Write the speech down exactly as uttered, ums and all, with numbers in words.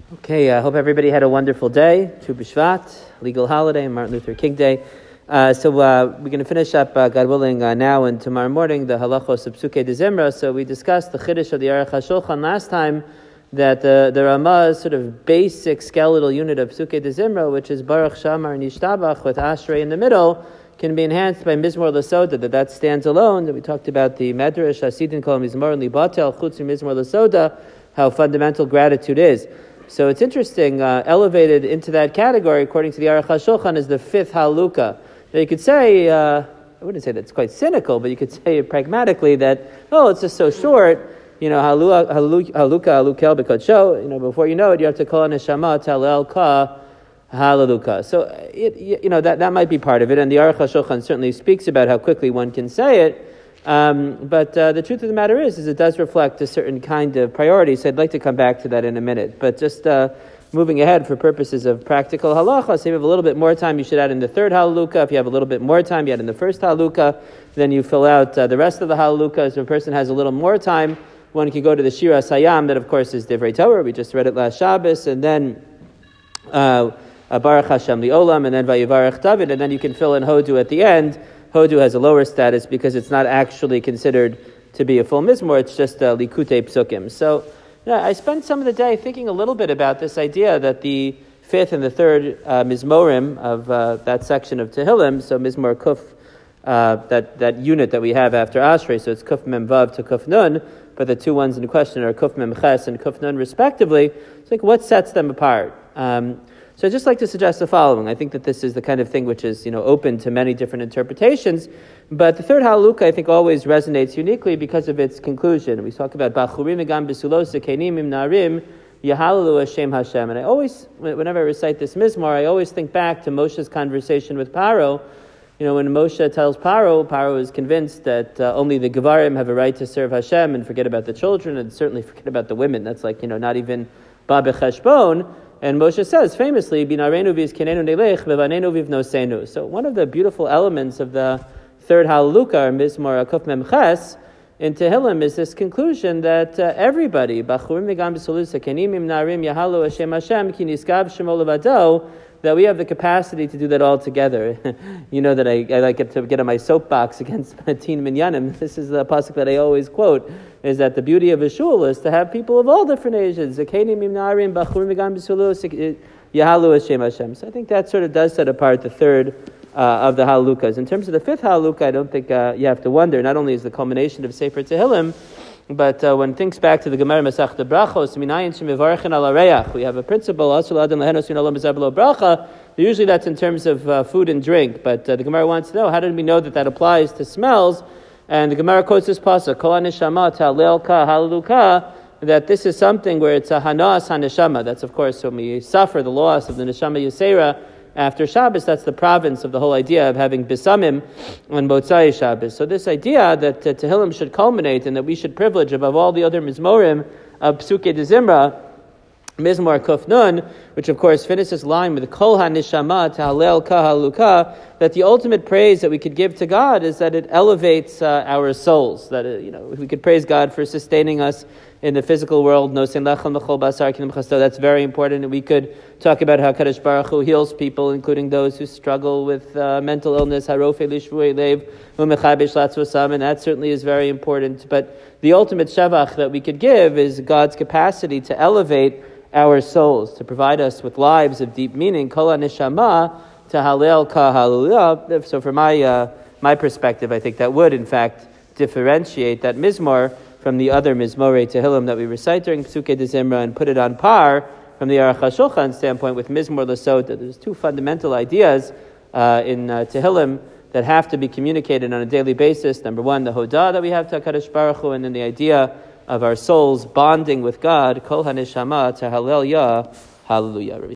Okay, I hope everybody had a wonderful day. Tu B'Shvat, legal holiday, Martin Luther King Day. Uh, so uh, we're going to finish up, uh, God willing, uh, now and tomorrow morning, the halachos of Psukei de Zimra. So we discussed the Chiddush of the Aruch HaShulchan last time, that the, the Ramah's sort of basic skeletal unit of Psukei de Zimra, which is Baruch Shamar Nishtabach with Ashrei in the middle, can be enhanced by Mizmor Lasoda, that that stands alone. That we talked about the Medrash, Hasidin Kol Mizmor and Libatel, Chutz Mizmor Lasoda, how fundamental gratitude is. So it's interesting, uh, elevated into that category, according to the Aruch HaShulchan, is the fifth halukah. Now you could say, uh, I wouldn't say that's quite cynical, but you could say pragmatically that, oh, it's just so short, you know, halukah, halukel b'kodsho, you know, before you know it, you have to call neshama talel ka halaluka. So, it, you know, that, that might be part of it, and the Aruch HaShulchan certainly speaks about how quickly one can say it. Um, but uh, the truth of the matter is, is it does reflect a certain kind of priority. So I'd like to come back to that in a minute. But just uh, moving ahead for purposes of practical halacha, so if you have a little bit more time, you should add in the third halukah. If you have a little bit more time, you add in the first halukah. Then you fill out uh, the rest of the halukah. So if a person has a little more time, one can go to the Shira Sayam, that of course is Divrei Torah. We just read it last Shabbos. And then uh, Baruch Hashem Li'olam, and then Vayivarech David. And then you can fill in Hodu at the end. Hodu has a lower status because it's not actually considered to be a full mizmor, it's just a likutei psukim. So yeah, I spent some of the day thinking a little bit about this idea that the fifth and the third uh, mizmorim of uh, that section of Tehillim, so mizmor kuf, uh, that, that unit that we have after Ashrei, so it's kuf mem vav to kuf nun, but the two ones in question are kuf mem ches and kuf nun respectively. It's like, what sets them apart? Um, So I'd just like to suggest the following. I think that this is the kind of thing which is, you know, open to many different interpretations. But the third halukah, I think, always resonates uniquely because of its conclusion. We talk about Bachurim Egam Bisulos Kenim Im Narim Yahalalu Hashem Hashem. And I always, whenever I recite this mizmor, I always think back to Moshe's conversation with Paro. You know, when Moshe tells Paro, Paro is convinced that uh, only the Gevarim have a right to serve Hashem and forget about the children and certainly forget about the women. That's like, you know, not even Ba B'Cheshbon. And Moshe says famously, "Binarenu v'izkenenu nelech, v'vanenu v'vnosenu." So one of the beautiful elements of the third halukah, or Mizmor Kuf Mem Ches, in Tehillim is this conclusion that uh, everybody, Bachurim v'gam b'solus hakenim im narim yahalu Hashem Hashem ki niskav shemo levado, that we have the capacity to do that all together. You know that I, I like to get on my soapbox against Teen Minyanim. This is the pasuk that I always quote, is that the beauty of a shul is to have people of all different ages. Zakenim imnarim, bachurim v'gam b'sulus, yahalu Hashem Hashem. So I think that sort of does set apart the third uh, of the halukas. In terms of the fifth halukah, I don't think uh, you have to wonder. Not only is the culmination of Sefer Tehillim, but uh, when thinks back to the Gemara Masechta Brachos, minayin shemivarchen al areach, we have a principle, asul adam lehenos min olam bezeh bracha. Usually that's in terms of uh, food and drink, but uh, the Gemara wants to know, how did we know that that applies to smells? And the Gemara quotes this pasuk, kol haneshama ta'alel ka halaluka, that this is something where it's a hanas haneshama. That's of course when we suffer the loss of the neshama yisera after Shabbos. That's the province of the whole idea of having bisamim on Motzai Shabbos. So this idea that uh, Tehillim should culminate and that we should privilege above all the other mizmorim of Psukei de Zimra, Mizmor Kuf Nun, which of course finishes this line with Kol HaNishama Ta'alel Ka Haluka, that the ultimate praise that we could give to God is that it elevates uh, our souls. That uh, you know, we could praise God for sustaining us in the physical world. No sein lechem l'chol basar kinam chasto. That's very important. And we could talk about how Kadosh Baruch Hu heals people, including those who struggle with uh, mental illness. Harofe lishvui lev u'mechabesh latzvosam, and that certainly is very important. But the ultimate shavach that we could give is God's capacity to elevate our souls, to provide us with lives of deep meaning. Kol haneshama tahalel ka hallelujah. So from my uh, my perspective, I think that would in fact differentiate that mizmor from the other mizmorei Tehillim that we recite during Psukei de Zimra and put it on par from the Aruch HaShulchan standpoint with Mizmor Lasoda. There's two fundamental ideas uh, in uh, Tehillim that have to be communicated on a daily basis. Number one, the Hodah that we have to HaKadosh Baruch Hu, and then the idea of our souls bonding with God. Kol haneshama tahalel ya, hallelujah.